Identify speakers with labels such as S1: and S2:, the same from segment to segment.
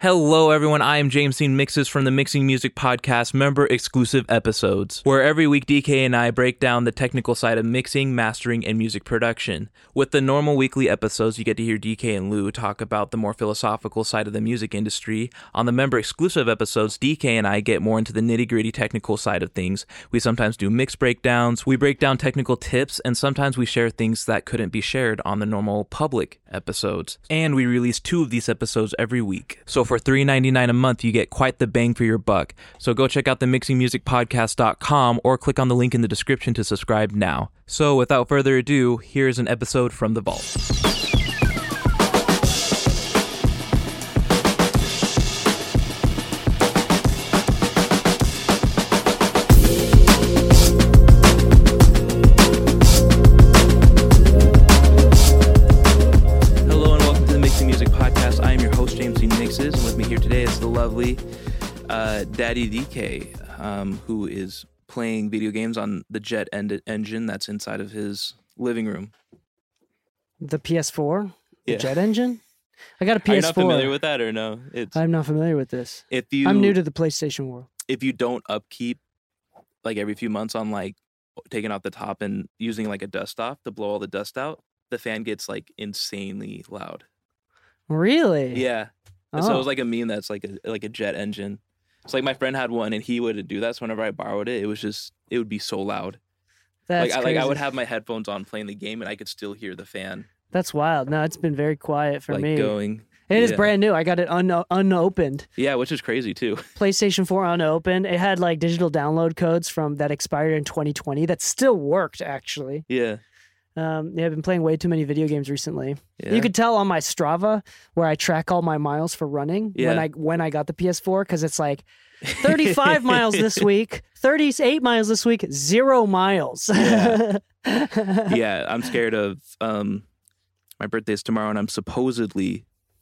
S1: Hello, everyone. I am James Dean Mixes from the Mixing Music Podcast member-exclusive episodes, where every week DK and I break down the technical side of mixing, mastering, and music production. With the normal weekly episodes, you get to hear DK and Lou talk about the more philosophical side of the music industry. On the member-exclusive episodes, DK and I get more into the nitty-gritty technical side of things. We sometimes do mix breakdowns, we break down technical tips, and sometimes we share things that couldn't be shared on the normal public episodes. And we release 2 of these episodes every week. So for $3.99 a month, you get quite the bang for your buck. So go check out the mixingmusicpodcast.com or click on the link in the description to subscribe now. So without further ado, here's an episode from the vault. Daddy DK, who is playing video games on the Jet engine that's inside of his living room.
S2: The PS4?
S1: Yeah.
S2: The Jet engine? I got a PS4.
S1: Are you not familiar with that or no?
S2: I'm not familiar with this.
S1: I'm
S2: new to the PlayStation world.
S1: If you don't upkeep like every few months on like taking out the top and using like a dust off to blow all the dust out, the fan gets like insanely loud.
S2: Really?
S1: Yeah. And so it was like a meme that's like a jet engine. So like my friend had one and he would do that. So whenever I borrowed it, it would be so loud.
S2: That's crazy.
S1: I would have my headphones on playing the game and I could still hear the fan.
S2: That's wild. No, it's been very quiet for me.
S1: Going.
S2: It is brand new. I got it unopened.
S1: Yeah, which is crazy too.
S2: PlayStation 4 unopened. It had like digital download codes from that expired in 2020 that still worked actually.
S1: Yeah.
S2: I've been playing way too many video games recently.
S1: Yeah.
S2: You could tell on my Strava where I track all my miles for running when I got the PS4 because it's like 35 miles this week, 38 miles this week, 0 miles.
S1: Yeah, yeah, I'm scared of my birthday's tomorrow and I'm supposedly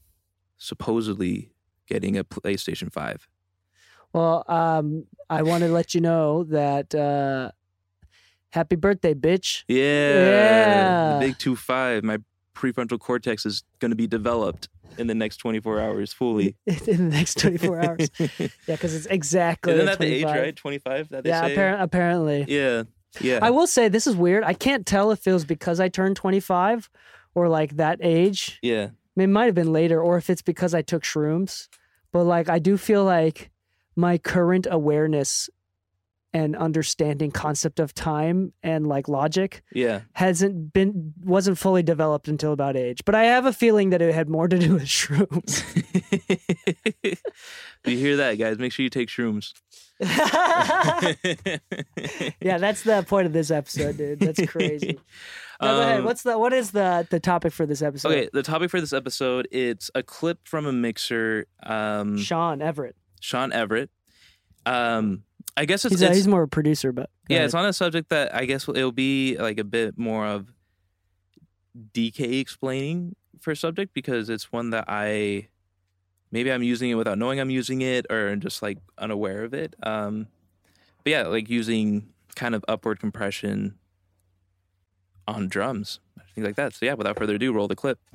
S1: getting a PlayStation 5.
S2: Well, I want to let you know that happy birthday, bitch.
S1: Yeah. The big 2.5. My prefrontal cortex is going to be developed in the next 24 hours fully.
S2: In the next 24 hours. Yeah, because it's exactly
S1: Isn't that
S2: 25.
S1: the age, right? 25 that they say?
S2: Apparently.
S1: Yeah. Yeah.
S2: I will say, this is weird. I can't tell if it was because I turned 25 or like that age.
S1: Yeah.
S2: I mean, it might have been later or if it's because I took shrooms. But like, I do feel like my current awareness and understanding concept of time and like logic wasn't fully developed until about age. But I have a feeling that it had more to do with shrooms.
S1: Do you hear that, guys? Make sure you take shrooms.
S2: Yeah, that's the point of this episode, dude. That's crazy. Now, go ahead. What is the topic for this episode?
S1: Okay, the topic for this episode, it's a clip from a mixer.
S2: Sean Everett.
S1: I guess
S2: he's more a producer, but
S1: it's on a subject that I guess it'll be like a bit more of DK explaining for a subject because it's one that maybe I'm using it without knowing I'm using it or just like unaware of it. But yeah, like using kind of upward compression on drums, things like that. So yeah, without further ado, roll the clip.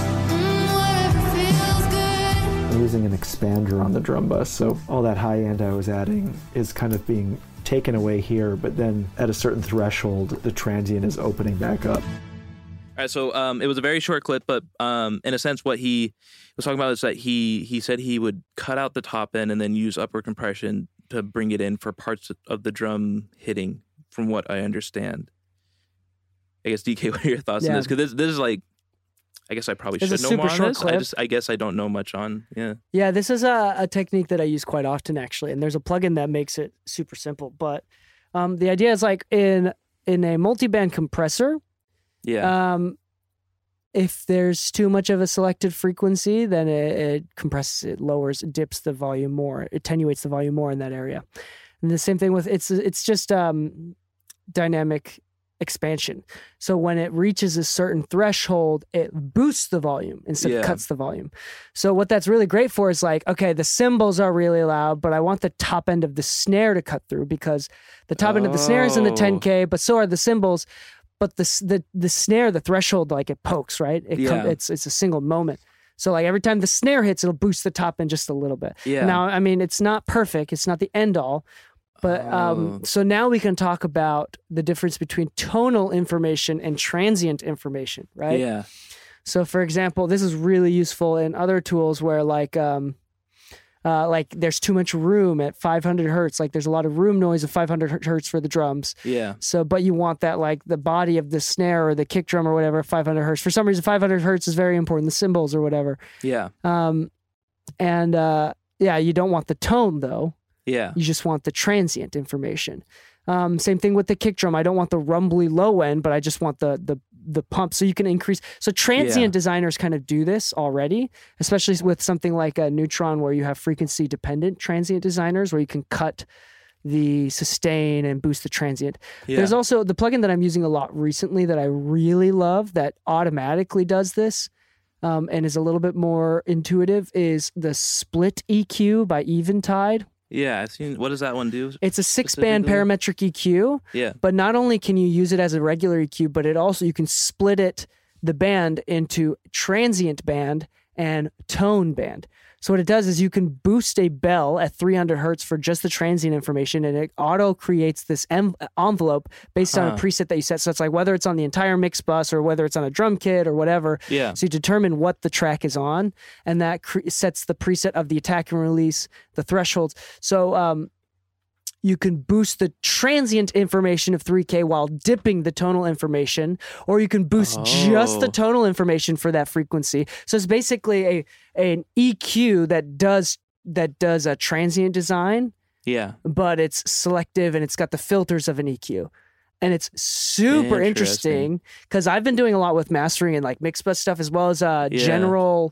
S3: I'm using an expander on the drum bus, so all that high end I was adding is kind of being taken away here, but then at a certain threshold, the transient is opening back up.
S1: All right, so it was a very short clip, but in a sense, what he was talking about is that he said he would cut out the top end and then use upward compression to bring it in for parts of the drum hitting, from what I understand. I guess, DK, what are your thoughts on this? Because this is like, I guess I probably should know more on this. I guess I don't know much on,
S2: Yeah, this is a technique that I use quite often, actually. And there's a plugin that makes it super simple. But the idea is like in a multi-band compressor, if there's too much of a selected frequency, then it compresses, it lowers, it dips the volume more, it attenuates the volume more in that area. And the same thing with, it's just dynamic expansion. So when it reaches a certain threshold, it boosts the volume instead of cuts the volume. So what that's really great for is like, okay, the cymbals are really loud, but I want the top end of the snare to cut through because the top end of the snare is in the 10K, but so are the cymbals. But the snare, the threshold, like it pokes, right? It's a single moment. So like every time the snare hits, it'll boost the top end just a little bit.
S1: Yeah.
S2: Now, I mean, it's not perfect. It's not the end all. But so now we can talk about the difference between tonal information and transient information, right?
S1: Yeah.
S2: So for example, this is really useful in other tools where like there's too much room at 500 hertz. Like there's a lot of room noise at 500 hertz for the drums.
S1: Yeah.
S2: So, but you want that like the body of the snare or the kick drum or whatever, 500 hertz. For some reason, 500 hertz is very important. The cymbals or whatever.
S1: Yeah.
S2: You don't want the tone though.
S1: Yeah.
S2: You just want the transient information. Same thing with the kick drum. I don't want the rumbly low end, but I just want the pump. So you can increase. So transient designers kind of do this already, especially with something like a Neutron where you have frequency dependent transient designers where you can cut the sustain and boost the transient.
S1: Yeah.
S2: There's also the plugin that I'm using a lot recently that I really love that automatically does this. And is a little bit more intuitive is the Split EQ by Eventide.
S1: Yeah, I've seen. What does that one do?
S2: It's a 6-band parametric EQ.
S1: Yeah.
S2: But not only can you use it as a regular EQ, but it also you can split the band into transient band and tone band. So what it does is you can boost a bell at 300 hertz for just the transient information, and it auto creates this envelope based on a preset that you set. So it's like whether it's on the entire mix bus or whether it's on a drum kit or whatever.
S1: Yeah.
S2: So you determine what the track is on, and that sets the preset of the attack and release, the thresholds. So you can boost the transient information of 3K while dipping the tonal information, or you can boost just the tonal information for that frequency. So it's basically an EQ that does a transient design.
S1: Yeah.
S2: But it's selective and it's got the filters of an EQ. And it's super interesting because I've been doing a lot with mastering and like mix bus stuff as well as general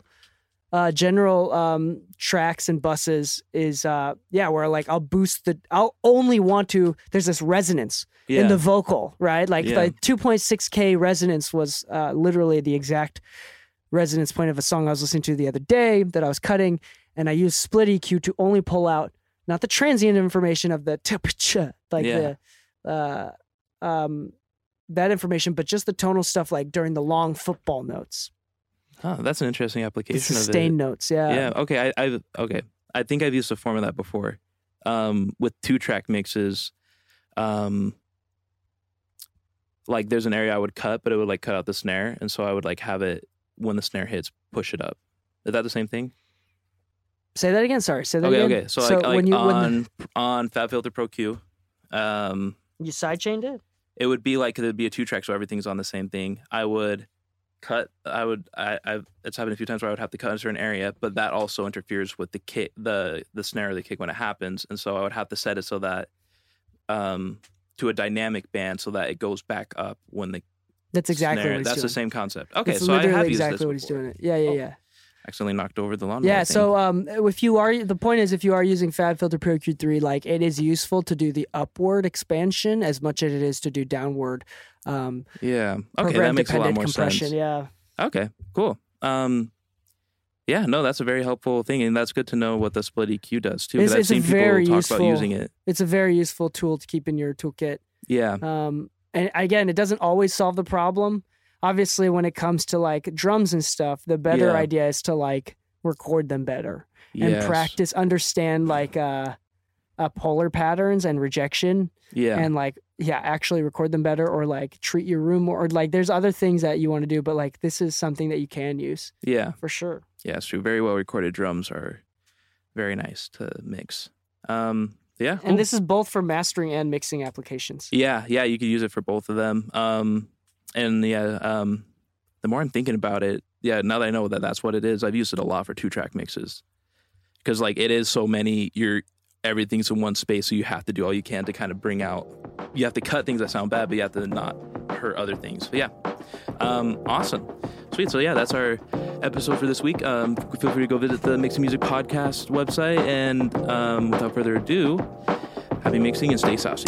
S2: tracks and buses is where like I'll only want to, there's this resonance in the vocal, right? Like the 2.6K resonance was literally the exact resonance point of a song I was listening to the other day that I was cutting, and I used Split EQ to only pull out not the transient information of the that information, but just the tonal stuff like during the long football notes.
S1: Oh, that's an interesting application of it.
S2: Sustained notes, yeah.
S1: Yeah, okay. I think I've used a form of that before. With 2-track mixes, like there's an area I would cut, but it would like cut out the snare, and so I would like have it when the snare hits, push it up. Is that the same thing?
S2: Say that again. Sorry. Say that again.
S1: Okay. So like on FabFilter Pro Q,
S2: you sidechained it.
S1: It would be like it'd be a 2-track, so everything's on the same thing. I would cut. It's happened a few times where I would have to cut in a certain area, but that also interferes with the kick, the snare or the kick when it happens, and so I would have to set it so that to a dynamic band so that it goes back up when the
S2: That's exactly
S1: snare,
S2: what he's
S1: that's
S2: doing.
S1: the same concept. Okay,
S2: That's
S1: so I have
S2: exactly
S1: used this
S2: what he's
S1: before.
S2: doing. Yeah.
S1: Accidentally knocked over the lawnmower.
S2: Yeah,
S1: thing.
S2: so the point is if you are using FabFilter Pro Q3, like it is useful to do the upward expansion as much as it is to do downward.
S1: Yeah. Okay, that makes a lot more
S2: compression.
S1: sense.
S2: Yeah.
S1: Okay, cool. Yeah, no, that's a very helpful thing, and that's good to know what the Split EQ does too. Because I've seen people talk about using it.
S2: It's a very useful tool to keep in your toolkit.
S1: Yeah.
S2: And again, it doesn't always solve the problem. Obviously, when it comes to like drums and stuff, the better idea is to like record them better and practice, understand like polar patterns and rejection. Yeah. And like, actually record them better, or like treat your room more, or like there's other things that you want to do, but like this is something that you can use.
S1: Yeah.
S2: For sure.
S1: Yeah, it's true. Very well recorded drums are very nice to mix. Yeah. Cool.
S2: And this is both for mastering and mixing applications.
S1: Yeah, you could use it for both of them. The more I'm thinking about it, now that I know that that's what it is, I've used it a lot for 2-track mixes. Because like it is so many, everything's in one space, so you have to do all you can to kind of bring out, you have to cut things that sound bad, but you have to not hurt other things. But awesome. Sweet. So that's our episode for this week. Feel free to go visit the Mixing Music Podcast website, and without further ado, happy mixing and stay saucy.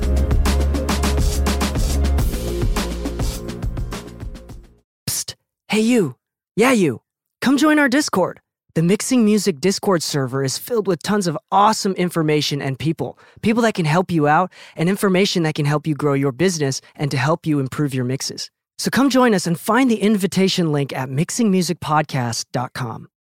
S4: Hey
S2: Hey, you. Yeah, you. Come join our Discord. The Mixing Music Discord server is filled with tons of awesome information and people that can help you out, and information that can help you grow your business and to help you improve your mixes. So come join us and find the invitation link at mixingmusicpodcast.com.